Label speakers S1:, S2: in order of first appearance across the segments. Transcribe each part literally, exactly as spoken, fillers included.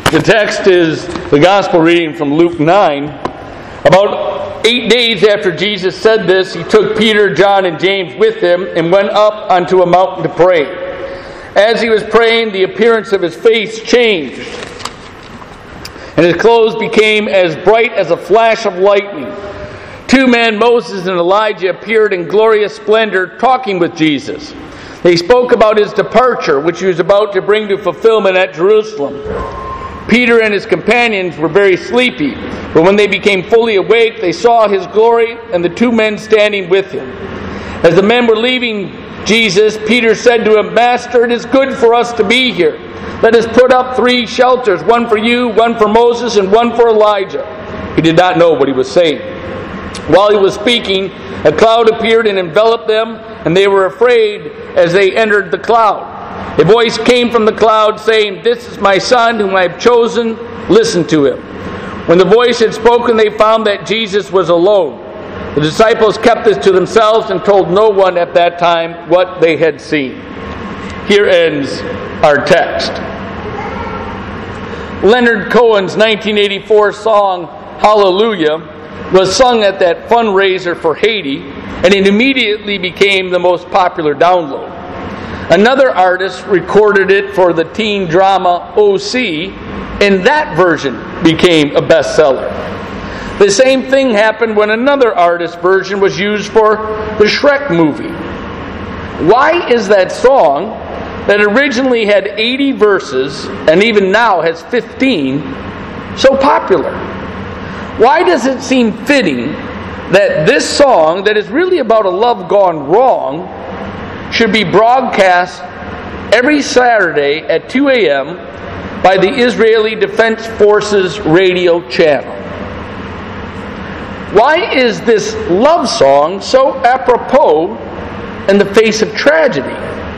S1: The text is the gospel reading from Luke nine. About eight days after Jesus said this, he took Peter, John, and James with him and went up onto a mountain to pray. As he was praying, the appearance of his face changed, and his clothes became as bright as a flash of lightning. Two men, Moses and Elijah, appeared in glorious splendor, talking with Jesus. They spoke about his departure, which he was about to bring to fulfillment at Jerusalem. Peter and his companions were very sleepy, but when they became fully awake, they saw his glory and the two men standing with him. As the men were leaving Jesus, Peter said to him, "Master, it is good for us to be here. Let us put up three shelters, one for you, one for Moses, and one for Elijah." He did not know what he was saying. While he was speaking, a cloud appeared and enveloped them, and they were afraid as they entered the cloud. A voice came from the cloud saying, "This is my son whom I have chosen. Listen to him." When the voice had spoken, they found that Jesus was alone. The disciples kept this to themselves and told no one at that time what they had seen. Here ends our text. Leonard Cohen's nineteen eighty-four song, "Hallelujah," was sung at that fundraiser for Haiti, and it immediately became the most popular download. Another artist recorded it for the teen drama O C, and that version became a bestseller. The same thing happened when another artist's version was used for the Shrek movie. Why is that song, that originally had eighty verses and even now has fifteen, so popular? Why does it seem fitting that this song, that is really about a love gone wrong, should be broadcast every Saturday at two a.m. by the Israeli Defense Forces radio channel? Why is this love song so apropos in the face of tragedy?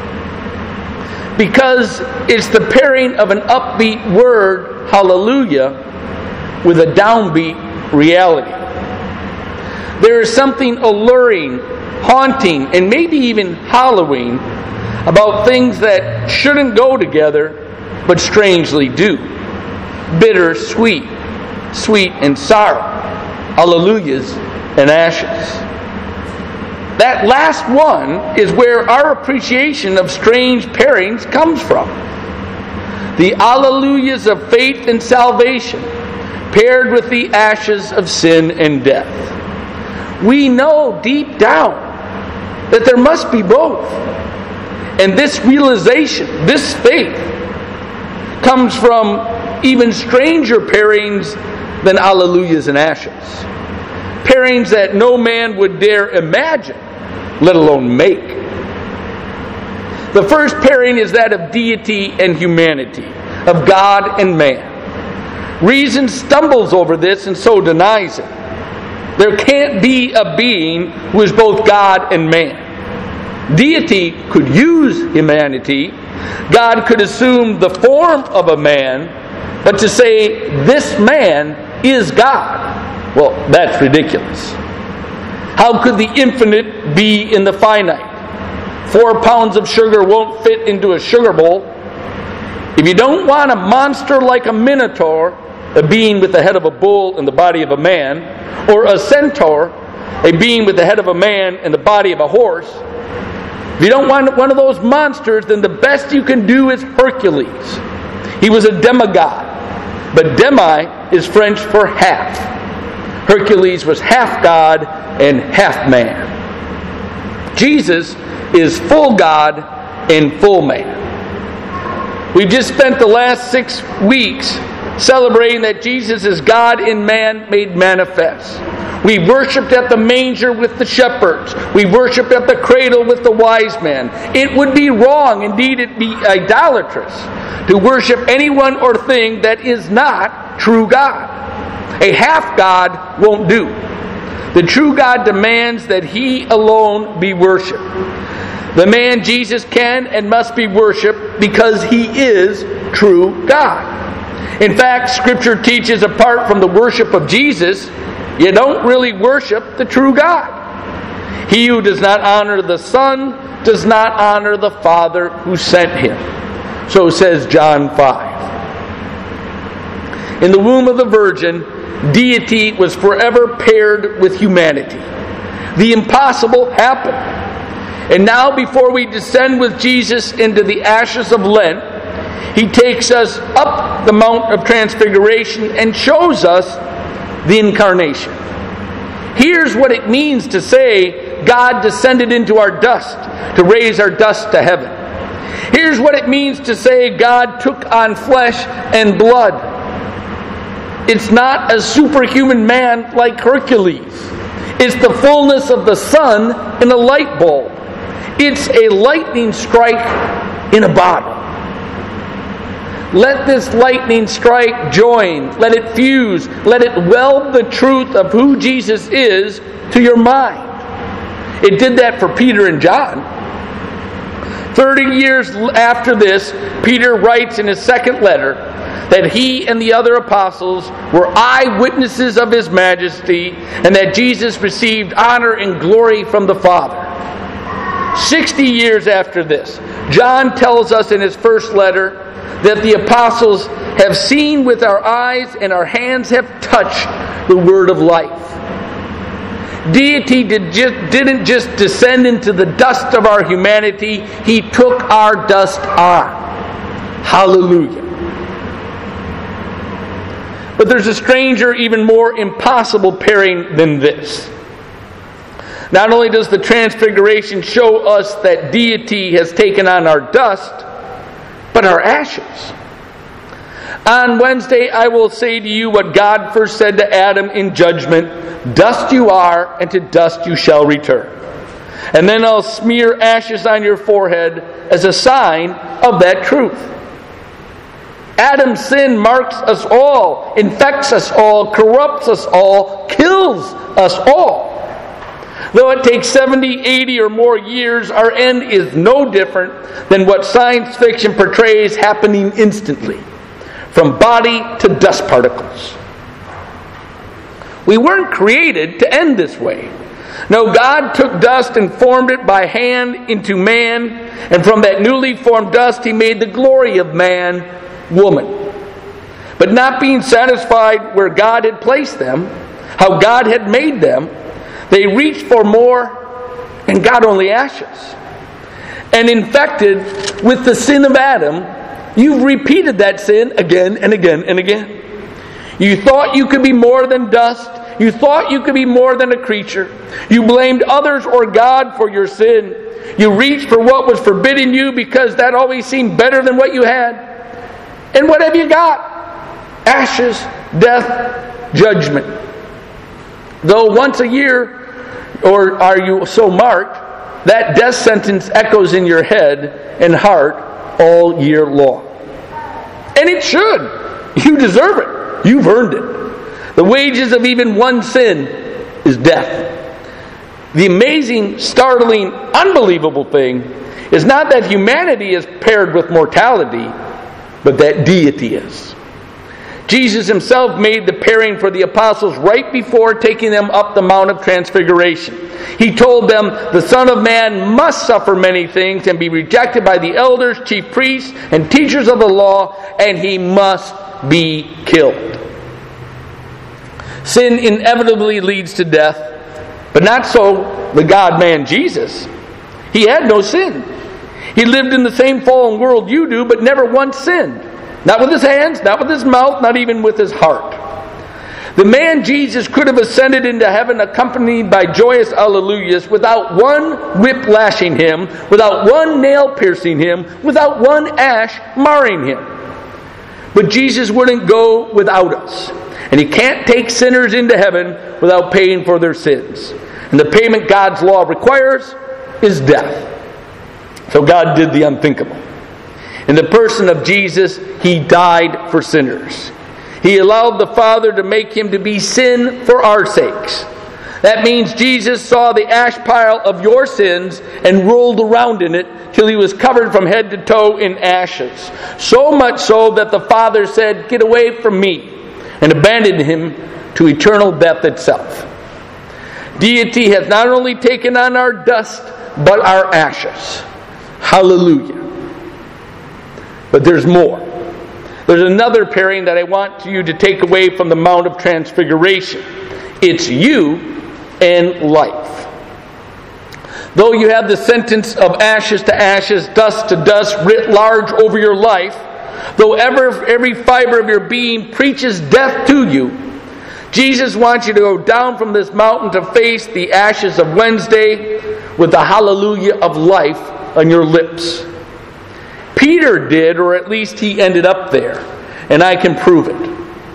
S1: Because it's the pairing of an upbeat word, hallelujah, with a downbeat reality. There is something alluring, haunting, and maybe even hallowing about things that shouldn't go together, but strangely do. Bitter, sweet, sweet and sour, hallelujahs and ashes. That last one is where our appreciation of strange pairings comes from. The hallelujahs of faith and salvation, paired with the ashes of sin and death. We know deep down that there must be both. And this realization, this faith, comes from even stranger pairings than hallelujahs and ashes. Pairings that no man would dare imagine, let alone make. The first pairing is that of deity and humanity, of God and man. Reason stumbles over this and so denies it. There can't be a being who is both God and man. Deity could use humanity. God could assume the form of a man, but to say this man is God, well, that's ridiculous. How could the infinite be in the finite? Four pounds of sugar won't fit into a sugar bowl. If you don't want a monster like a minotaur, a being with the head of a bull and the body of a man, or a centaur, a being with the head of a man and the body of a horse, if you don't want one of those monsters, then the best you can do is Hercules. He was a demigod, but demi is French for half. Hercules was half God and half man. Jesus is full God and full man. We've just spent the last six weeks celebrating that Jesus is God in man made manifest. We worshipped at the manger with the shepherds. We worshipped at the cradle with the wise men. It would be wrong, indeed it would be idolatrous, to worship anyone or thing that is not true God. A half God won't do. The true God demands that He alone be worshipped. The man Jesus can and must be worshipped because He is true God. In fact, Scripture teaches apart from the worship of Jesus, you don't really worship the true God. He who does not honor the Son does not honor the Father who sent Him. So says John five. in the womb of the Virgin, deity was forever paired with humanity. The impossible happened. And now, before we descend with Jesus into the ashes of Lent, He takes us up the Mount of Transfiguration and shows us the Incarnation. Here's what it means to say God descended into our dust to raise our dust to heaven. Here's what it means to say God took on flesh and blood. It's not a superhuman man like Hercules. It's the fullness of the sun in a light bulb. It's a lightning strike in a bottle. Let this lightning strike join. Let it fuse. Let it weld the truth of who Jesus is to your mind. It did that for Peter and John. Thirty years after this, Peter writes in his second letter that he and the other apostles were eyewitnesses of His majesty and that Jesus received honor and glory from the Father. Sixty years after this, John tells us in his first letter that the apostles have seen with our eyes and our hands have touched the word of life. Deity did just, didn't just descend into the dust of our humanity. He took our dust on. Hallelujah. But there's a stranger, even more impossible pairing than this. Not only does the Transfiguration show us that deity has taken on our dust, but our ashes. On Wednesday, I will say to you what God first said to Adam in judgment: dust you are, and to dust you shall return. And then I'll smear ashes on your forehead as a sign of that truth. Adam's sin marks us all, infects us all, corrupts us all, kills us all. Though it takes seventy, eighty, or more years, our end is no different than what science fiction portrays happening instantly, from body to dust particles. We weren't created to end this way. No, God took dust and formed it by hand into man, and from that newly formed dust He made the glory of man, woman. But not being satisfied where God had placed them, how God had made them, they reached for more and got only ashes. And infected with the sin of Adam, you've repeated that sin again and again and again. You thought you could be more than dust. You thought you could be more than a creature. You blamed others or God for your sin. You reached for what was forbidden you because that always seemed better than what you had. And what have you got? Ashes, death, judgment. Though once a year, or are you so marked, that death sentence echoes in your head and heart all year long. And it should. You deserve it. You've earned it. The wages of even one sin is death. The amazing, startling, unbelievable thing is not that humanity is paired with mortality, but that deity is. Jesus Himself made the pairing for the apostles right before taking them up the Mount of Transfiguration. He told them, the Son of Man must suffer many things and be rejected by the elders, chief priests, and teachers of the law, and He must be killed. Sin inevitably leads to death, but not so the God-man Jesus. He had no sin. He lived in the same fallen world you do, but never once sinned. Not with his hands, not with his mouth, not even with his heart. The man Jesus could have ascended into heaven accompanied by joyous alleluias without one whip lashing him, without one nail piercing him, without one ash marring him. But Jesus wouldn't go without us. And He can't take sinners into heaven without paying for their sins. And the payment God's law requires is death. So God did the unthinkable. In the person of Jesus, He died for sinners. He allowed the Father to make Him to be sin for our sakes. That means Jesus saw the ash pile of your sins and rolled around in it till He was covered from head to toe in ashes. So much so that the Father said, "Get away from me," and abandoned Him to eternal death itself. Deity has not only taken on our dust, but our ashes. Hallelujah. But there's more. There's another pairing that I want you to take away from the Mount of Transfiguration. It's you and life. Though you have the sentence of ashes to ashes, dust to dust writ large over your life, though ever, every fiber of your being preaches death to you, Jesus wants you to go down from this mountain to face the ashes of Wednesday with the hallelujah of life on your lips. Peter did, or at least he ended up there, and I can prove it.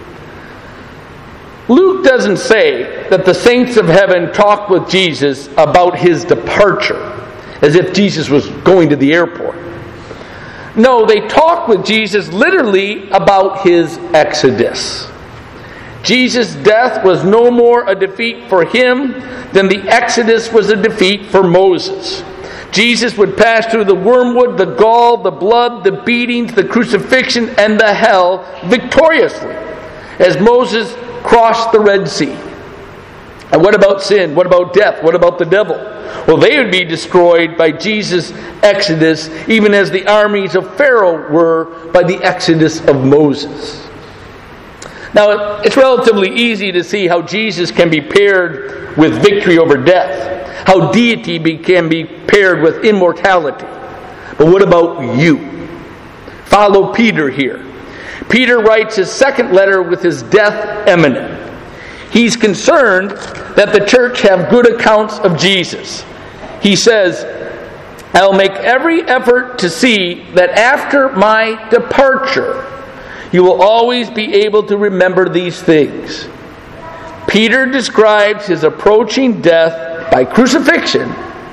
S1: Luke doesn't say that the saints of heaven talked with Jesus about his departure, as if Jesus was going to the airport. No, they talked with Jesus literally about his exodus. Jesus' death was no more a defeat for him than the exodus was a defeat for Moses. Jesus would pass through the wormwood, the gall, the blood, the beatings, the crucifixion, and the hell victoriously, as Moses crossed the Red Sea. And what about sin? What about death? What about the devil? Well, they would be destroyed by Jesus' exodus, even as the armies of Pharaoh were by the exodus of Moses. Now, it's relatively easy to see how Jesus can be paired with victory over death, how deity can be paired with immortality. But what about you? Follow Peter here. Peter writes his second letter with his death imminent. He's concerned that the church have good accounts of Jesus. He says, I'll make every effort to see that after my departure, you will always be able to remember these things. Peter describes his approaching death by crucifixion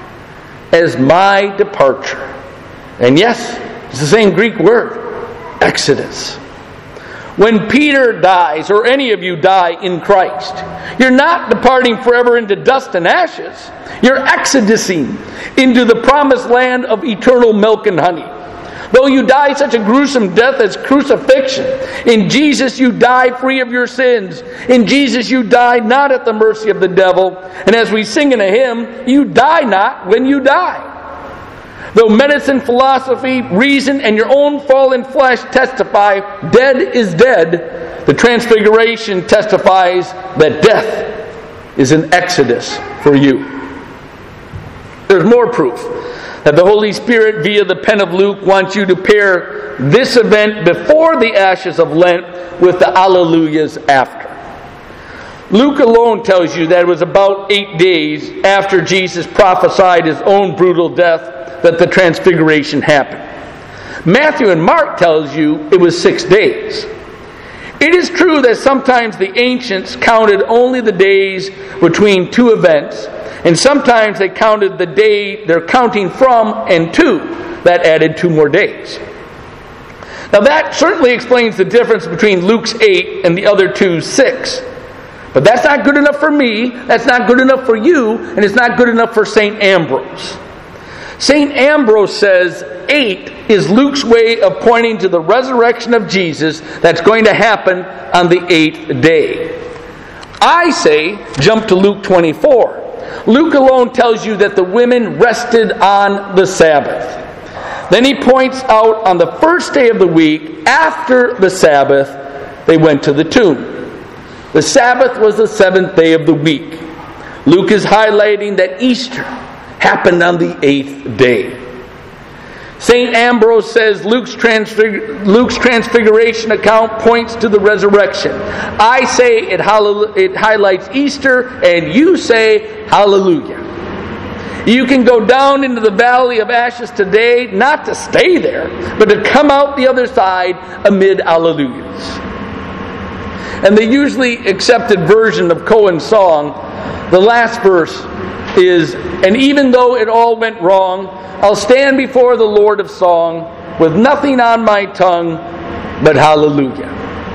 S1: as my departure. And yes, it's the same Greek word, exodus. When Peter dies, or any of you die in Christ, you're not departing forever into dust and ashes. You're exodusing into the promised land of eternal milk and honey. Though you die such a gruesome death as crucifixion, in Jesus you die free of your sins. In Jesus you die not at the mercy of the devil. And as we sing in a hymn, you die not when you die. Though medicine, philosophy, reason, and your own fallen flesh testify dead is dead, the Transfiguration testifies that death is an exodus for you. There's more proof that the Holy Spirit, via the pen of Luke, wants you to pair this event before the ashes of Lent with the Alleluias after. Luke alone tells you that it was about eight days after Jesus prophesied his own brutal death that the Transfiguration happened. Matthew and Mark tells you it was six days. It is true that sometimes the ancients counted only the days between two events, and sometimes they counted the day they're counting from and to. That added two more days. Now that certainly explains the difference between Luke's eight and the other two's six. But that's not good enough for me, that's not good enough for you, and it's not good enough for Saint Ambrose. Saint Ambrose says eight is Luke's way of pointing to the resurrection of Jesus that's going to happen on the eighth day. I say jump to Luke twenty-four. Luke alone tells you that the women rested on the Sabbath. Then he points out on the first day of the week, after the Sabbath, they went to the tomb. The Sabbath was the seventh day of the week. Luke is highlighting that Easter happened on the eighth day. Saint Ambrose says Luke's, transfig- Luke's transfiguration account points to the resurrection. I say it, hall- it highlights Easter, and you say hallelujah. You can go down into the valley of ashes today, not to stay there, but to come out the other side amid hallelujahs. And the usually accepted version of Cohen's song, the last verse is, and even though it all went wrong, I'll stand before the Lord of song with nothing on my tongue but hallelujah.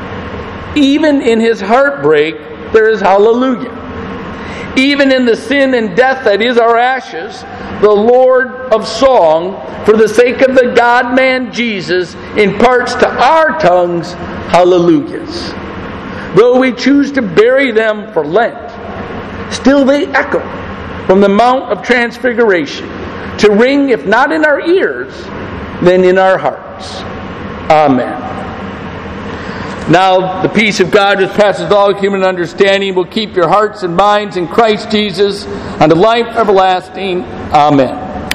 S1: Even in his heartbreak, there is hallelujah. Even in the sin and death that is our ashes, the Lord of song, for the sake of the God-man Jesus, imparts to our tongues hallelujahs. Though we choose to bury them for Lent, still they echo from the Mount of Transfiguration, to ring, if not in our ears, then in our hearts. Amen. Now the peace of God which passes all human understanding will keep your hearts and minds in Christ Jesus unto life everlasting. Amen.